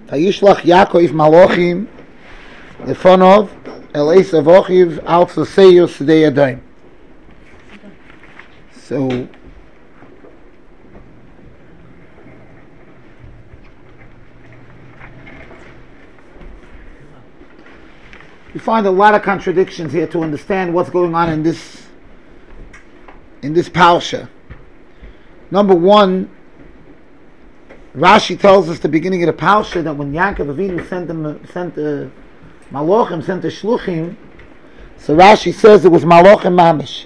Vayishlach Yaakov Malochim lefonov el Esav Ochiv al Tzoseir Sedei Adayim. So you find a lot of contradictions here to understand what's going on in this parsha. Number one, Rashi tells us the beginning of the parsha that when Yaakov Avinu sent the Malachim, sent the Shluchim, so Rashi says it was Malachim Mamish.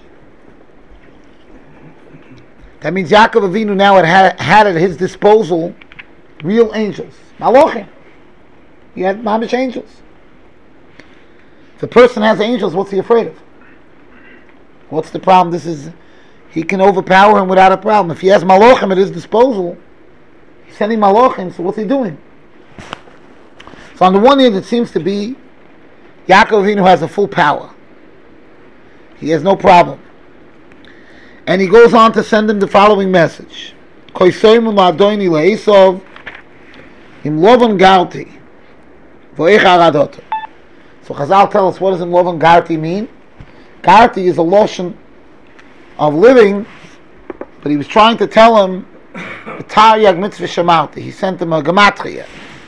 That means Yaakov Avinu now had at his disposal real angels, Malachim. He had Mamish angels. If a person has angels, what's he afraid of? What's the problem? He can overpower him without a problem. If he has Malachim at his disposal, he's sending Malachim, so what's he doing? So on the one hand, it seems to be Yaakov Avinu has a full power. He has no problem. And he goes on to send him the following message. Koisoimu la'adoini le'esov im lovan garti vo'ech aradoto. So Chazal tell us, what does Imlovan Garti mean? Garti is a lotion of living, but he was trying to tell him B'tar mitzvah shamarti. He sent him a gematria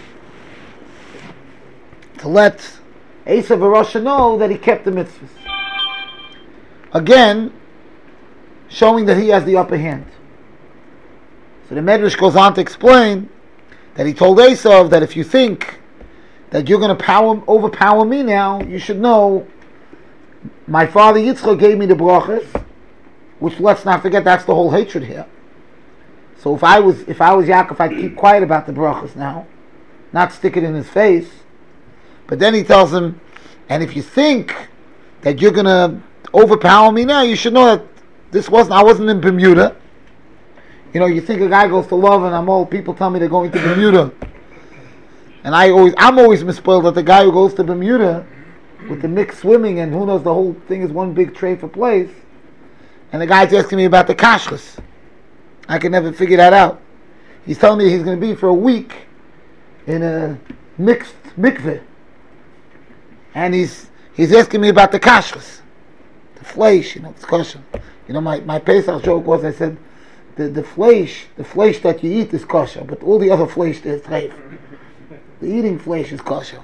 to let Esav Arosha know that he kept the mitzvahs. Again, showing that he has the upper hand. So the Medrash goes on to explain that he told Esav that if you think that you're going to overpower me now, you should know my father Yitzchak gave me the brachas, which, let's not forget, that's the whole hatred here. So if I was Yaakov, I'd keep quiet about the brachas now, not stick it in his face. But then he tells him, and if you think that you're going to overpower me now, you should know that I wasn't in Bermuda. You know, you think a guy goes to love, and people tell me they're going to Bermuda. And I'm always misspelled that the guy who goes to Bermuda with the mixed swimming and who knows, the whole thing is one big tray for place. And the guy's asking me about the kashrus. I can never figure that out. He's telling me he's going to be for a week in a mixed mikveh. And he's asking me about the kashrus. The flesh, it's kosher. My Pesach joke was, I said, the flesh that you eat is kosher, but all the other flesh is treif. The eating flesh is kosher.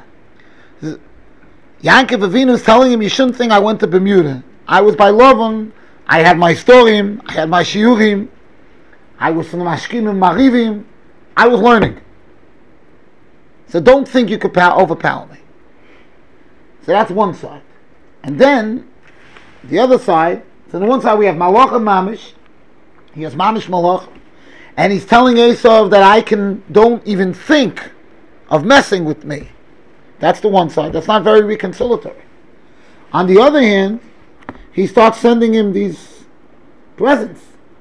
Yaakov Avinu is telling him, you shouldn't think I went to Bermuda. I was by Lavan. I had my storim. I had my shiurim. I was from the mashkim and marivim. I was learning. So don't think you could overpower me. So that's one side. And then, the other side, so on the one side we have Malach and Mamish. He has Mamish Malach. And he's telling Esav that don't even think of messing with me. That's the one side. That's not very reconciliatory. On the other hand, he starts sending him these presents.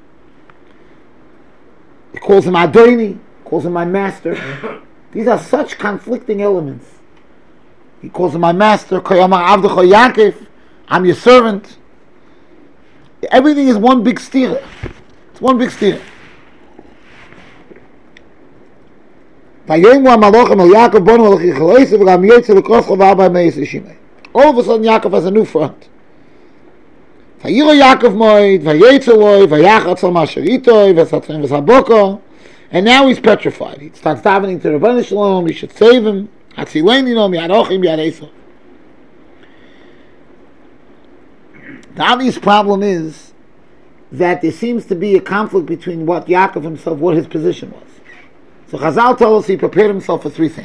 He calls him Adoni, calls him my master. These are such conflicting elements. He calls him my master, I'm your servant. Everything is one big stira. It's one big stira. All of a sudden Yaakov has a new front. And now he's petrified. He starts davening to Rabbeinu Shalom, he should save him. The obvious problem is that there seems to be a conflict between what Yaakov himself, what his position was. So Chazal tells us he prepared himself for three things.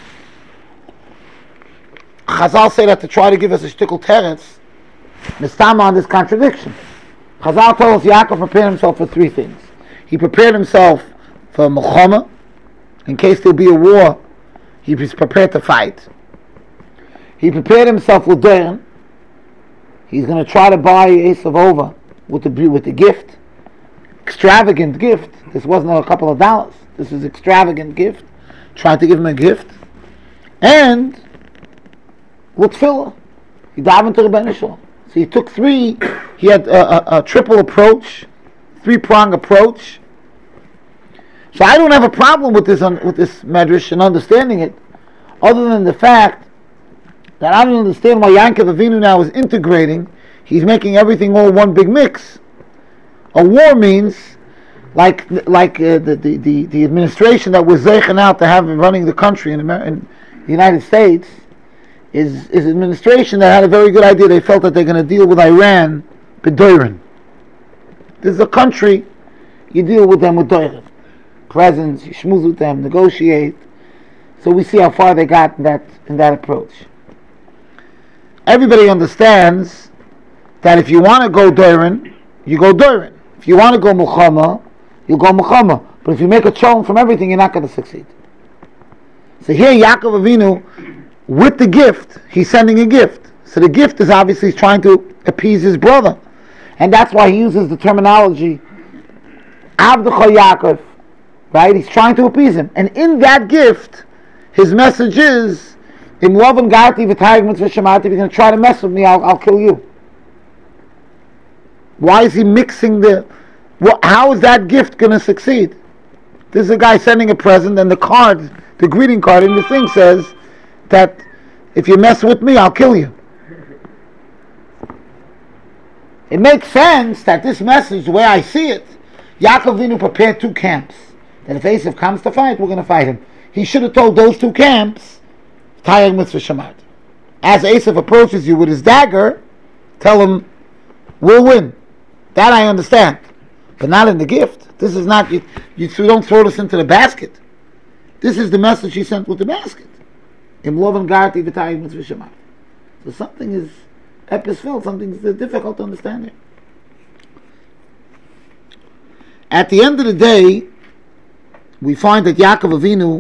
Chazal say that to try to give us a shtickle teretz, mistama on this contradiction. Chazal tells us Yaakov prepared himself for three things. He prepared himself for Melchama, in case there'll be a war, he was prepared to fight. He prepared himself with Dern. He's going to try to buy Esav over with the gift. Extravagant gift. This wasn't a couple of dollars. This is extravagant gift. Tried to give him a gift. And with tefillah. He dived into Rebbeinu Shalom. So he took three. He had a triple approach, three-prong approach. So I don't have a problem with this medrash and understanding it, other than the fact that I don't understand why Yaakov Avinu now is integrating. He's making everything all one big mix. A war means, like the administration that was zeichen out to have running the country in the United States, is administration that had a very good idea. They felt that they're going to deal with Iran b'doirin. This is a country, you deal with them with doirin. Presents, you schmooze with them, negotiate. So we see how far they got in that approach. Everybody understands that if you want to go doirin, you go doirin. If you want to go Muhammad, you go Muhammad. But if you make a cholm from everything, you're not going to succeed. So here Yaakov Avinu, with the gift, he's sending a gift. So the gift is obviously he's trying to appease his brother. And that's why he uses the terminology Avdecha Yaakov. Right? He's trying to appease him. And in that gift, his message is, Im Lovan Garti V'Tayig Mitzvah Shemati, if you're going to try to mess with me, I'll kill you. Why is he mixing how is that gift going to succeed? This is a guy sending a present, and the greeting card in the thing says that if you mess with me, I'll kill you. It makes sense that this message, the way I see it, Yaakov Avinu prepared two camps. That if Esav comes to fight, we're going to fight him. He should have told those two camps, Tayag Mitzvah Shemart. As Esav approaches you with his dagger, tell him, we'll win. That I understand. But not in the gift. This is not, you don't throw this into the basket. This is the message he sent with the basket. Im Lovan Garti V'Tayig Mitzvah Shemart. So something is episphil, something is difficult to understand here. At the end of the day, we find that Yaakov Avinu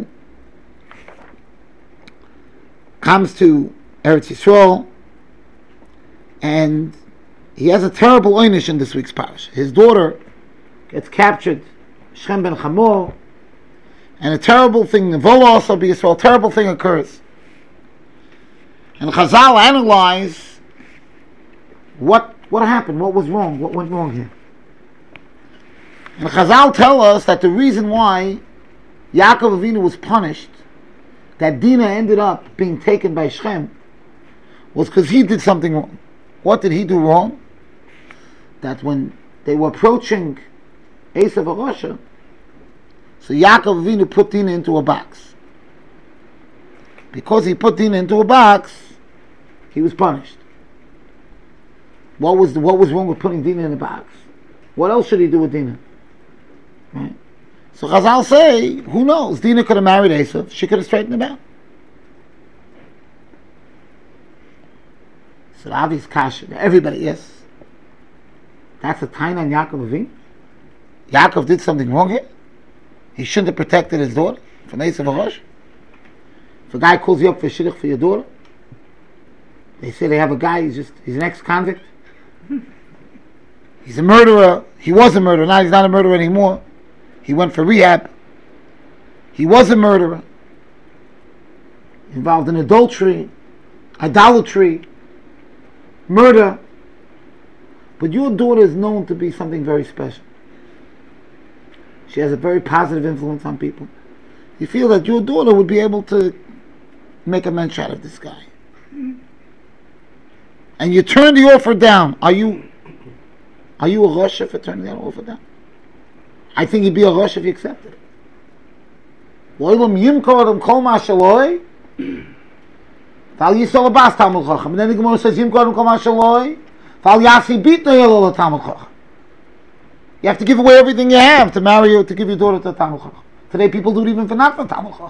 comes to Eretz Yisrael, and he has a terrible oynish in this week's parish. His daughter gets captured, Shem ben Chamor, and a terrible thing, Nevola also be Yisrael, a terrible thing occurs. And Chazal analyze what happened, what was wrong, what went wrong here. And Chazal tell us that the reason why Yaakov Avinu was punished, that Dinah ended up being taken by Shem, was because he did something wrong. What did he do wrong? That when they were approaching Esav HaRasha, so Yaakov Avinu put Dinah into a box. Because he put Dinah into a box, he was punished. What was wrong with putting Dinah in a box? What else should he do with Dinah? Right? So Chazal say, who knows? Dinah could have married Esav. She could have straightened him out. So the obvious kasha. Everybody, yes. That's a taina on Yaakov Avinu. Yaakov did something wrong here. He shouldn't have protected his daughter from Esav HaRasha. If a guy calls you up for shidduch for your daughter, they say they have a guy, he's an ex-convict. He's a murderer. He was a murderer. Now he's not a murderer anymore. He went for rehab. He was a murderer. Involved in adultery, idolatry, murder. But your daughter is known to be something very special. She has a very positive influence on people. You feel that your daughter would be able to make a mensch out of this guy. And you turn the offer down. Are you a Rasha for turning that offer down? I think you'd be a Rasha if you accepted it. And then the Gemara says, you have to give away everything you have to marry you, to give your daughter to Talmud Chacham. Today people do it even for not for Talmud Chacham.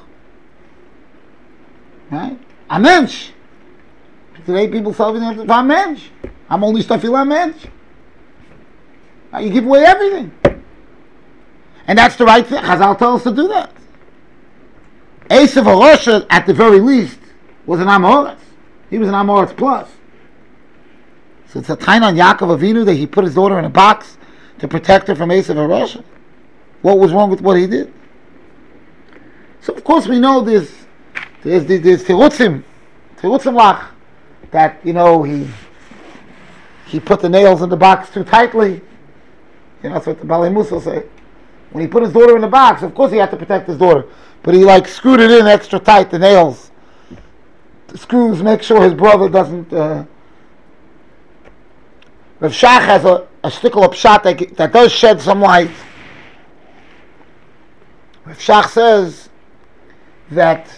Right? A mensch. Today people sell everything for a mensch. I'm only stuffing a mensch. You give away everything. And that's the right thing. Chazal tells us to do that. Esav HaRasha, at the very least, was an Amoritz. He was an Amoritz plus. So it's a time on Yaakov Avinu that he put his daughter in a box to protect her from Esav HaRasha. What was wrong with what he did? So of course we know there's Tirutzim Lach, that, he put the nails in the box too tightly. That's what the Balei Musa say. when he put his daughter in the box, of course he had to protect his daughter, but he like screwed it in extra tight, the nails, the screws, make sure his brother doesn't. Rav Shach has a shtickle of pshat that does shed some light. Rav Shach says that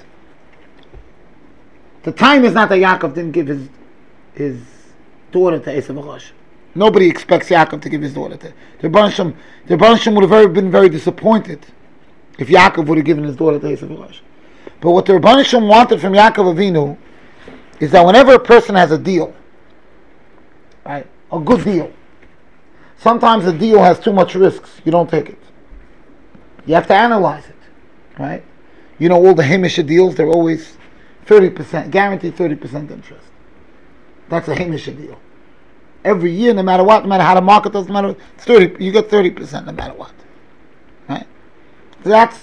the time is not that Yaakov didn't give his daughter to Esav HaRosh. Nobody expects Yaakov to give his daughter to. The Rebbeinu would have been very disappointed if Yaakov would have given his daughter to Esav HaRosh. But what the Rebbeinu wanted from Yaakov Avinu is that whenever a person has a deal, right, a good deal, sometimes a deal has too much risks, you don't take it. You have to analyze it, right? You know, all the Hamish deals, they're always 30%, guaranteed 30% interest. That's a Hamish deal. Every year, no matter what, no matter how the market does, no matter what, it's 30, you get 30% no matter what. Right? So that's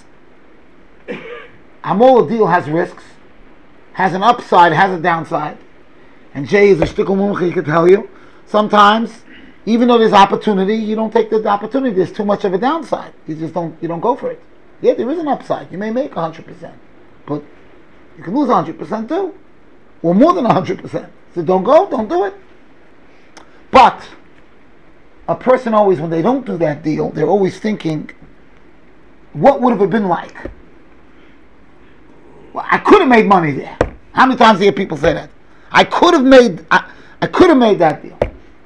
Amol deal has risks, has an upside, has a downside. And Jay is a shtickle mumchi, he can tell you. Sometimes, even though there's opportunity, you don't take the opportunity. There's too much of a downside. You don't go for it. Yeah, there is an upside. You may make 100%, but you can lose 100% too, or more than 100%. So don't do it. But a person always, when they don't do that deal, they're always thinking, what would have it been like? Well, I could have made money there. How many times do you hear people say that? I could have made that deal.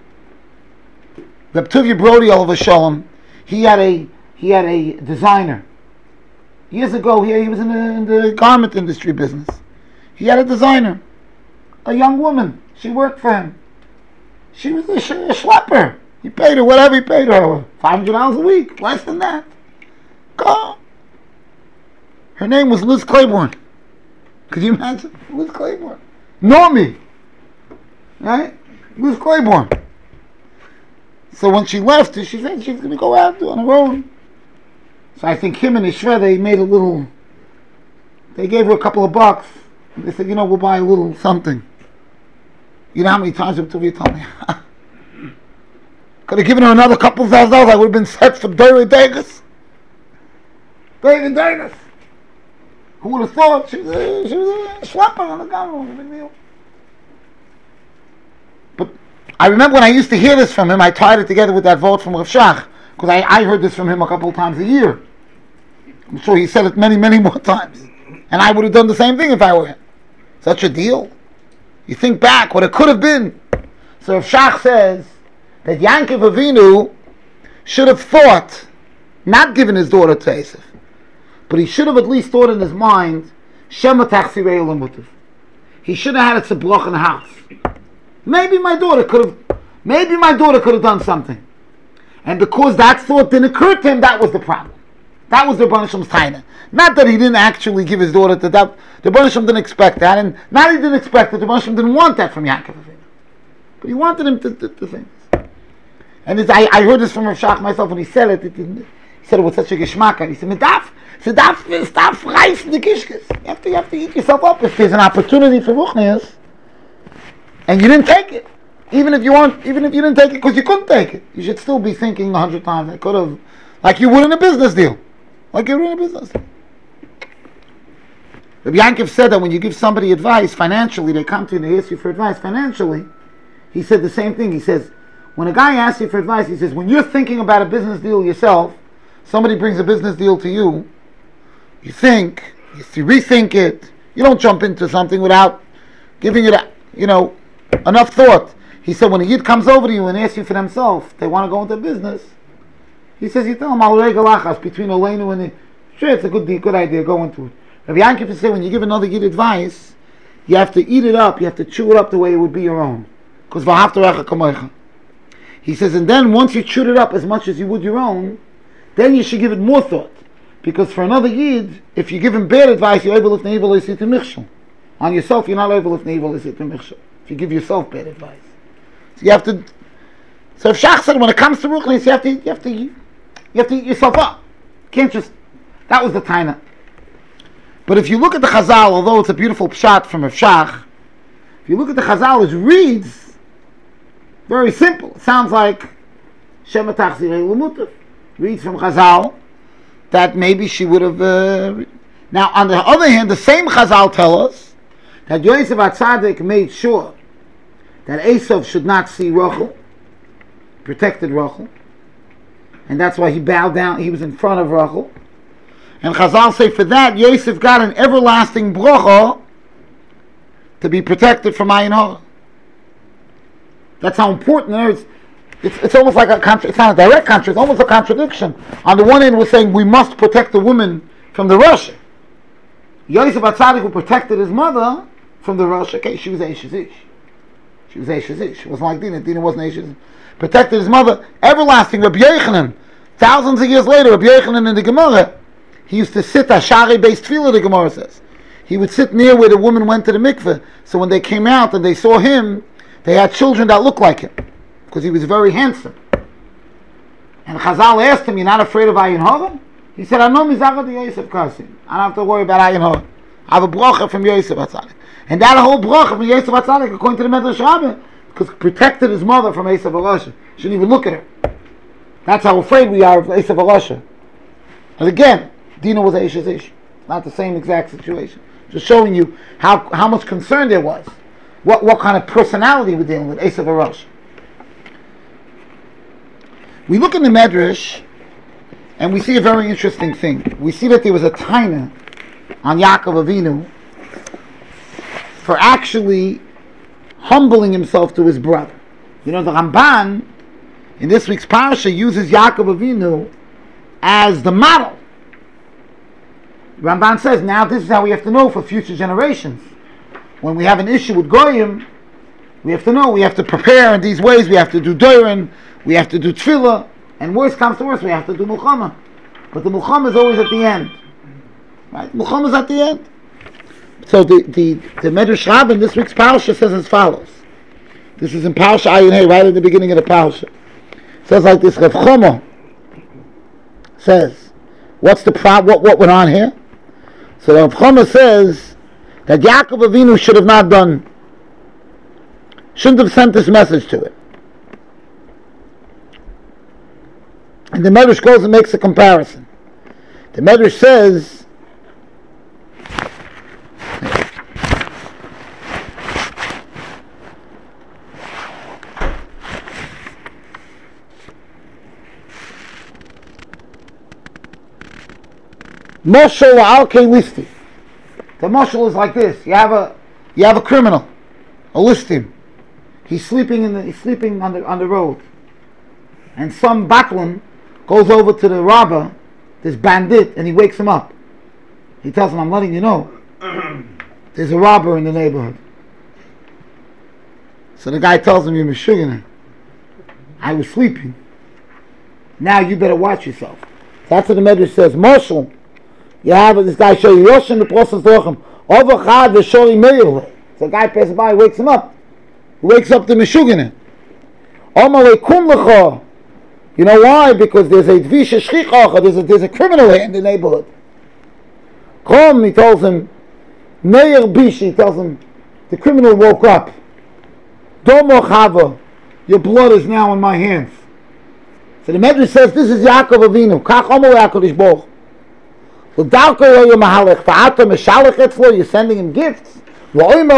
Reb Tuvia Brody, Olav Shalom, he had a designer. Years ago, he was in the garment industry business. He had a designer, a young woman. She worked for him. She was a schlepper. He paid her whatever he paid her, $500 a week, less than that. Go. Her name was Liz Claiborne. Could you imagine? Liz Claiborne. Normie. Right? Liz Claiborne. So when she left, she said she's going to go out on her own. So I think him and his shver, they made a little, they gave her a couple of bucks. They said, we'll buy a little something. You know how many times Tuvia told me? Could have given her another couple of $1,000. I would have been set for David Davis. David Davis. Who would have thought? She was a schlepper on the government. Big deal. But I remember when I used to hear this from him, I tied it together with that vote from Rav Shach, because I heard this from him a couple of times a year. I'm sure he said it many, many more times. And I would have done the same thing if I were him. Such a deal. You think back what it could have been. So Rav Shach says that Yaakov Avinu should have thought, not given his daughter to Esav, but he should have at least thought in his mind, Shema Tachsirei Lamutav. He should have had it to block in the house. Maybe my daughter could have done something. And because that thought didn't occur to him, that was the problem. That was the Rebbeinu Shalom's taina. Not that he didn't actually give his daughter to that. The Rebbeinu Shalom didn't expect that, and not he didn't expect it. The Rebbeinu Shalom didn't want that from Yaakov Avinu, but he wanted him to think. And I heard this from Rav Shach myself when he said it. He said it with such a geschmack. He said, stop reißen the kishkes. You have to eat yourself up if there's an opportunity for ruchnius, and you didn't take it. Even if you didn't take it because you couldn't take it, you should still be thinking 100 times. I could have, like you would in a business deal. Rabbi Yankov said that when you give somebody advice financially, they come to you and they ask you for advice financially. He said the same thing. He says, when a guy asks you for advice, he says, when you're thinking about a business deal yourself, somebody brings a business deal to you, you think, you rethink it, you don't jump into something without giving it, enough thought. He said, when a yid comes over to you and asks you for themselves, they want to go into business, he says, you tell him, Al Regalachas, between Oleinu and sure, it's a good idea, go into it. Rabbi Yankov said, when you give another yid advice, you have to eat it up, you have to chew it up the way it would be your own. Because v'ahavta recha kamocha. He says, and then once you chewed it up as much as you would your own, then you should give it more thought. Because for another yid, if you give him bad advice, you're able to evil to michshel. On yourself, you're not able to evil to michshel. If you give yourself bad advice. So you have to. So if Shach said, when it comes to ruchnis, you have to eat yourself up. You can't just. That was the taina. But if you look at the Chazal, although it's a beautiful pshat from Rav Shach, if you look at the Chazal, it reads very simple. It sounds like Shema Tachsirei Lamutav. Reads from Chazal that maybe she would have... Now, on the other hand, the same Chazal tell us that Yosef HaTzadik made sure that Esav should not see Rachel, protected Rachel, and that's why he bowed down, he was in front of Rachel. And Chazal say for that, Yosef got an everlasting bracha to be protected from Ayin Hara. That's how important it's almost like it's not a direct contradiction, it's almost a contradiction. On the one hand, we're saying we must protect the woman from the Rasha. Yosef HaTzadik, who protected his mother from the Rasha, okay, she was Eishes Ish. She was Eishes Ish. It wasn't like Dina. Dina wasn't Eishes Ish. Protected his mother, everlasting. Rabbi Yochanan, thousands of years later, Rabbi Yochanan in the Gemara, he used to sit, Ashari-based tefillah, the Gemara says. He would sit near where the woman went to the mikveh. So when they came out and they saw him, they had children that looked like him, because he was very handsome. And Chazal asked him, "You're not afraid of Ayin Hara?" He said, "I know Mizachah de Yosef Kasim. I don't have to worry about Ayin Hara. I have a bracha from Yosef HaTzadik." And that whole bracha from Yosef HaTzadik, according to the Medrash Rabbah, because protected his mother from Esav HaRasha. Shouldn't even look at her. That's how afraid we are of Esav HaRasha. And again, Dina was Eishes Ish. Not the same exact situation. Just showing you how much concern there was. What kind of personality we're dealing with, Esav HaRasha. We look in the Medrash, and we see a very interesting thing. We see that there was a taina on Yaakov Avinu for actually humbling himself to his brother. You know, the Ramban in this week's parasha uses Yaakov Avinu as the model. Ramban says, now this is how we have to know for future generations. When we have an issue with Goyim, we have to know, we have to prepare in these ways, we have to do Doirin, we have to do Tefillah, and worse comes to worse, we have to do Mulchama. But the Mulchama is always at the end. Right? Mulchama is at the end. So the Medrash Rabbah in this week's parasha says as follows. This is in Parasha Ayin Hey, right at the beginning of the parasha. It says like this, Rav Chama says, what's the what went on here? So Rav Chama says that Yaakov Avinu shouldn't have sent this message to it. And the Medrash goes and makes a comparison. The Medrash says, Moshel al-Kei Listi. The Moshel is like this. You have a criminal, a listim. He's sleeping on the road, and some Batlan goes over to the robber, this bandit, and he wakes him up. He tells him, "I'm letting you know, there's a robber in the neighborhood." So the guy tells him, "You're Meshuggah. I was sleeping. Now you better watch yourself." That's what the Medrash says. Moshel. You have this guy show you Yoshin the process lochem over Chad the Shori Meir. So the guy passes by, wakes him up. He wakes up the Meshuggah. Omalei kum lecha. You know why? Because there's a dvisha shchicha. There's a criminal here in the neighborhood. Kom, he tells him. Meir bishi, he tells him. The criminal woke up. Domo chava. Your blood is now in my hands. So the Medrash says this is Yaakov Avinu. Kach omalei HaKadosh Baruch. You're sending him gifts. What do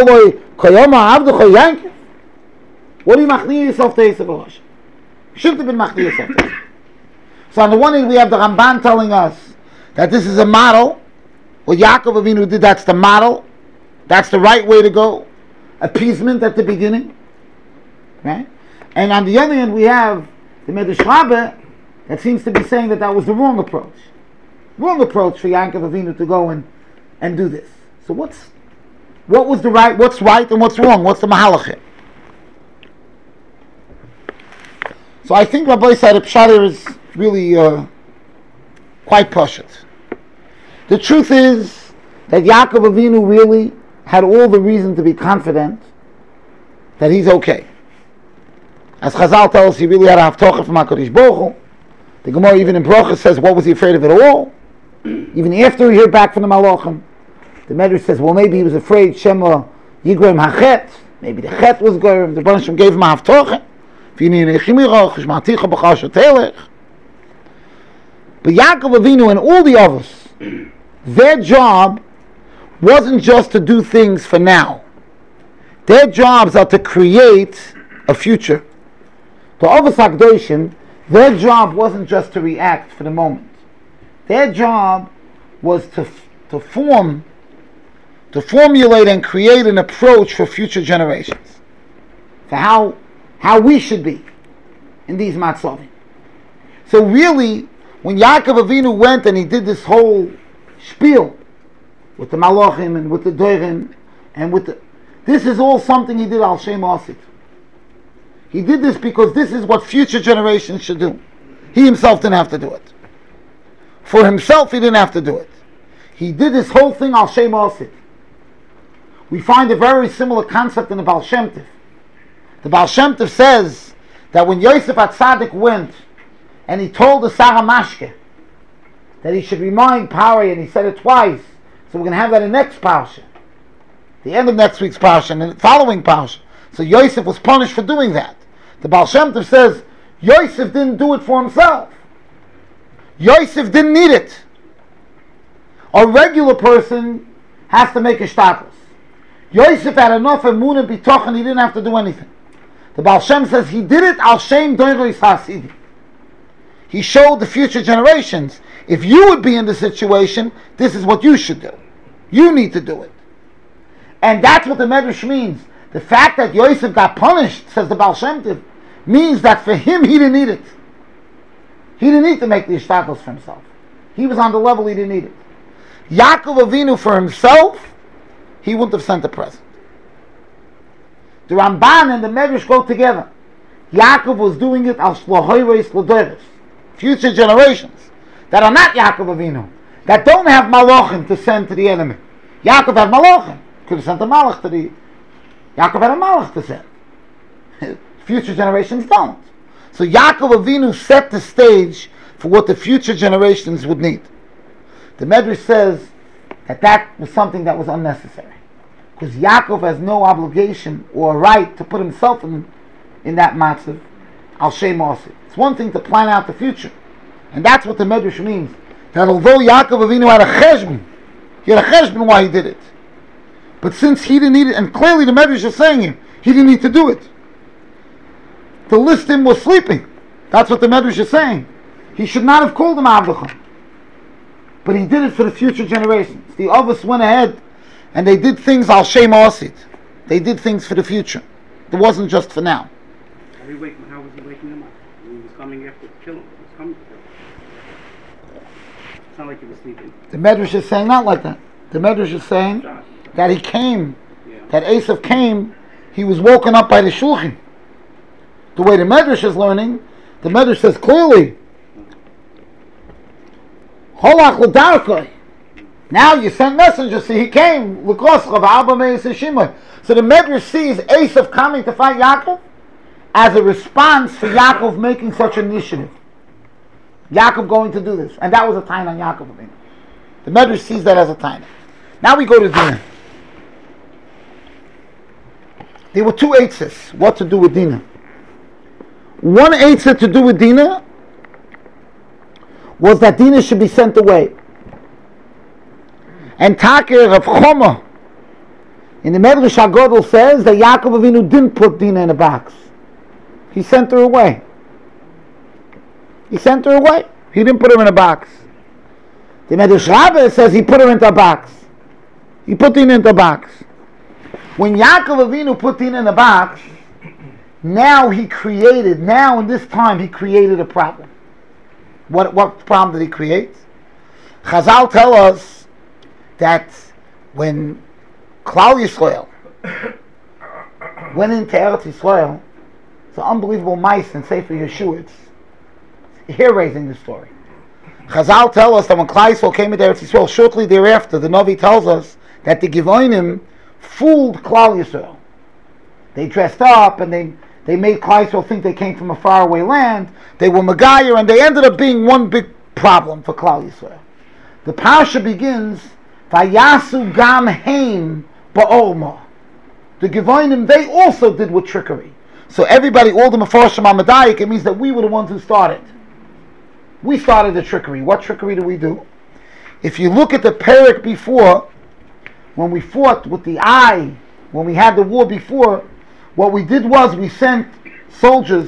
you machni yourself to Esav HaRasha? You shouldn't have been machni yourself to Esav. So on the one hand we have the Ramban telling us that this is a model. What Yaakov Avinu did, that's the model. That's the right way to go. Appeasement at the beginning. Right? And on the other hand we have the Medrash Rabbah that seems to be saying that was the wrong approach. Wrong approach for Yaakov Avinu to go and do this. So what was the right, what's right and what's wrong? What's the mahalach? So I think Rabbi said Pshat is really quite pashut. The truth is that Yaakov Avinu really had all the reason to be confident that he's okay. As Chazal tells us, he really had a haftocha from HaKadosh Baruch Hu. The Gemara even in Brochus says, what was he afraid of at all? Even after he heard back from the Malachim, the Medrash says, well, maybe he was afraid Shema Yigrem Hachet. Maybe the Chet was Goyim. The Baruch Shem gave him a Haftocha. But Yaakov Avinu and all the others, their job wasn't just to do things for now. Their jobs are to create a future. The Avos HaKadoshim, their job wasn't just to react for the moment. Their job was to formulate and create an approach for future generations, for how we should be in these matzavim. So really, when Yaakov Avinu went and he did this whole spiel with the Malachim and with the Doirim and with the, this is all something he did al Shem Asid. He did this because this is what future generations should do. He himself didn't have to do it. For himself, he didn't have to do it. He did this whole thing al Shem Asid. We find a very similar concept in the Baal Shem Tov. The Baal Shem Tov says that when Yosef HaTzadik went and he told the Sarah Mashke that he should remind Pari, and he said it twice, so we're going to have that in next Parsha, the end of next week's Parsha and the following Parsha. So Yosef was punished for doing that. The Baal Shem Tov says Yosef didn't do it for himself. Yosef didn't need it. A regular person has to make a shtatus. Yosef had enough emunah bitochen, he didn't have to do anything. The Baal Shem says he did it al shem doiros hasidim. He showed the future generations, if you would be in the situation, this is what you should do. You need to do it. And that's what the Medrash means. The fact that Yosef got punished, says the Baal Shem Tov, means that for him, he didn't need it. He didn't need to make the ishtatos for himself. He was on the level he didn't need it. Yaakov Avinu for himself, he wouldn't have sent a present. The Ramban and the Medrash go together. Yaakov was doing it al shlohoyres l'doros, future generations that are not Yaakov Avinu, that don't have malachim to send to the enemy. Yaakov had malachim, could have sent a malach to the. Yaakov had a malach to send. Future generations don't. So Yaakov Avinu set the stage for what the future generations would need. The Medrash says that was something that was unnecessary, because Yaakov has no obligation or right to put himself in that matzav al shem asid. It's one thing to plan out the future, and that's what the Medrash means. That although Yaakov Avinu had a cheshbon, he had a cheshbon why he did it, but since he didn't need it, and clearly the Medrash is saying he didn't need to do it. The listim was sleeping. That's what the Medrash is saying. He should not have called him Avdachim, but he did it for the future generations. The others went ahead and they did things al shem asid. They did things for the future. It wasn't just for now. How was he waking them up? He was coming after to kill him. He was coming to kill him. It's not like he was sleeping. The Medrash is saying not like that. The Medrash is saying that he came, that Esav came, he was woken up by the shulchan. The way the Medrash is learning, the Medrash says clearly, Holach l'darkoi. Now you sent messengers, so he came. So the Medrash sees Esav coming to fight Yaakov as a response for Yaakov making such an initiative. Yaakov going to do this. And that was a time on Yaakov. The Medrash sees that as a time. Now we go to Dinah. There were two eitzes, what to do with Dinah. One eitzah to do with Dinah was that Dinah should be sent away. And Takir Rav Choma in the Medrash HaGodol says that Yaakov Avinu didn't put Dinah in a box. He sent her away. He sent her away. He didn't put her in a box. The Medrash Rabbah says he put her into a box. He put Dinah into a box. When Yaakov Avinu put Dinah in a box, now in this time he created a problem. What problem did he create? Chazal tell us that when Klal Yisrael went into Eretz Yisrael, it's an unbelievable mice in Sefer Yeshua. It's hair-raising, the story. Chazal tell us that when Klal Yisrael came into Eretz Yisrael, shortly thereafter, the Navi tells us that the Givonim fooled Klal Yisrael. They dressed up and they made Klal Yisrael think they came from a faraway land. They were Megayer, and they ended up being one big problem for Klal Yisrael. The parsha begins, Vayasu gam heim ba'orma. The Gevonim, they also did with trickery. So everybody, all the Mefarshim HaMedayik, it means that we were the ones who started. We started the trickery. What trickery do we do? If you look at the Perek before, when we fought with the eye, when we had the war before, what we did was we sent soldiers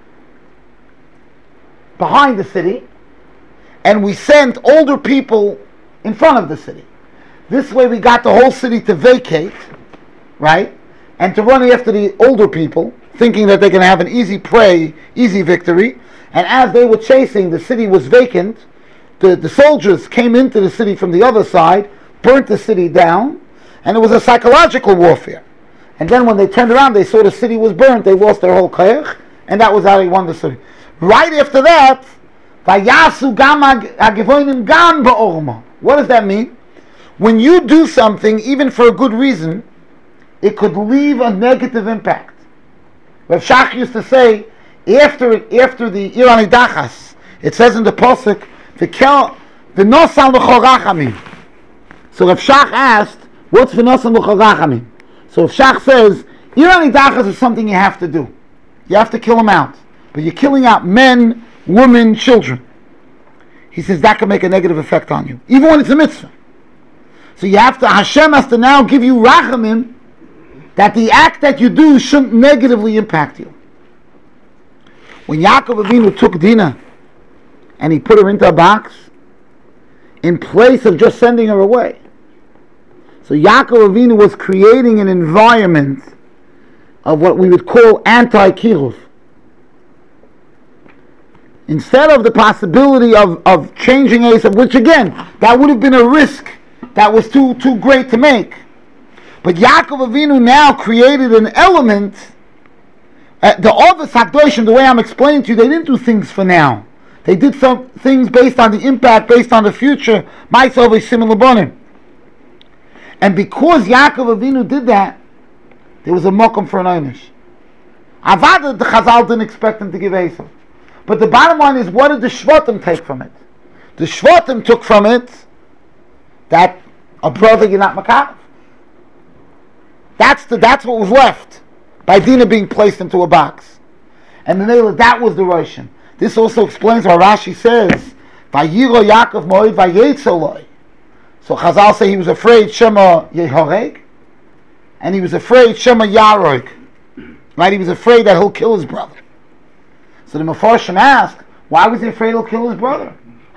behind the city, and we sent older people in front of the city. This way we got the whole city to vacate, right? And to run after the older people, thinking that they can have an easy prey, easy victory. And as they were chasing, the city was vacant. The soldiers came into the city from the other side, burnt the city down, and it was a psychological warfare. And then when they turned around, they saw the city was burnt, they lost their whole koyach, and that was how they won the city. Right after that, Vayasu gam hagevonim gam ba'orma. What does that mean? When you do something, even for a good reason, it could leave a negative impact. Rav Shach used to say, after the Irani Dachas, it says in the Pasuk, V'nosal l'chorachamim. So Rav Shach asked, what's V'nosal l'chorachamim? So Rav Shach says, Irani Dachas is something you have to do. You have to kill them out. But you're killing out men, women, children. He says that can make a negative effect on you, even when it's a mitzvah. So Hashem has to now give you rachamim, that the act that you do shouldn't negatively impact you. When Yaakov Avinu took Dinah and he put her into a box, in place of just sending her away, so Yaakov Avinu was creating an environment of what we would call anti-kiruv. Instead of the possibility of changing Esav, which again, that would have been a risk that was too great to make. But Yaakov Avinu now created an element. The Ovis HaKadoshim, the way I'm explaining to you, they didn't do things for now. They did some things based on the impact, based on the future. And because Yaakov Avinu did that, there was a mokum for an einish. Avad, the Chazal didn't expect him to give Esav. But the bottom line is, what did the Shvatim take from it? The Shvatim took from it that a brother you're not makav. That's what was left by Dinah being placed into a box. And the that was the Rishon. This also explains why Rashi says, Vayiro Yaakov Moed Vayetzoloi. So Chazal say he was afraid Shema Yehoreg, and he was afraid Shema Yarog. Right? He was afraid that he'll kill his brother. So the Mefarshim asked, why was he afraid he'll kill his brother?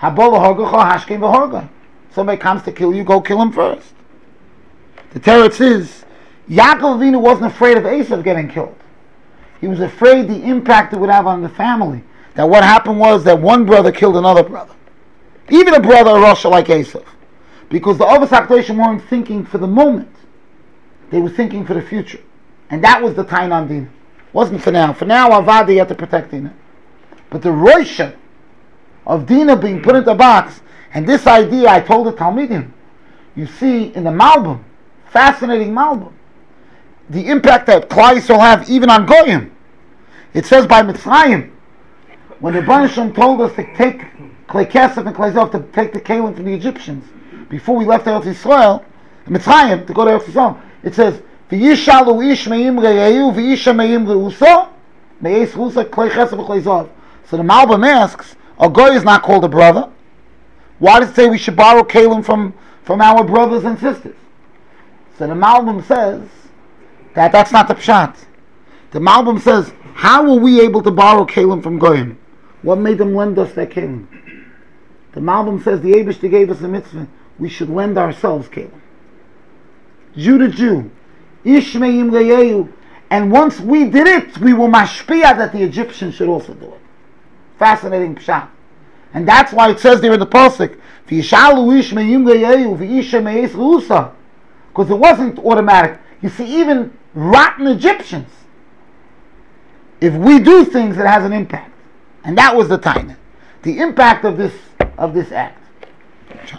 Somebody comes to kill you, go kill him first. The teretz is, Yaakov Avinu wasn't afraid of Esav getting killed. He was afraid the impact it would have on the family. That what happened was that one brother killed another brother. Even a brother, a Rasha like Esav. Because the Ovis HaKadoshim weren't thinking for the moment. They were thinking for the future. And that was the Tainan Dinah. Wasn't for now. For now, Avad, you had to protect Dinah. But the Rishon of Dinah being put into a box, and this idea I told the Talmidim, you see in the Malbim, fascinating Malbim, the impact that Klal Yisrael have even on Goyim. It says by Mitzrayim, when the Rebbeinu Shalom told us to take Klei Kesef and Klei Zov, to take the Kalim from the Egyptians, before we left Eretz Yisrael, Mitzrayim, to go to Eretz Yisrael, it says, V'yishalu ish me'imre yehu, v'yisha me'imre uso, me'es rusa Klei Kesef and Klei Zov. So the Malbim asks, a Goy is not called a brother. Why does it say we should borrow Kalim from our brothers and sisters? So the Malbim says that that's not the pshat. The Malbim says, how were we able to borrow Kalim from Goyim? What made them lend us their Kalim? The Malbim says the Eibishter gave us a mitzvah. We should lend ourselves Kalim. Jew to Jew. Ishmeim leyehu. And once we did it, we were mashpiyah that the Egyptians should also do it. Fascinating pshat. And that's why it says there in the Pasuk, V'yishalu ishmeim leyehu, v'yisha me'es rusa. Because it wasn't automatic. You see, even rotten Egyptians, if we do things, it has an impact. And that was the time. The impact of this act.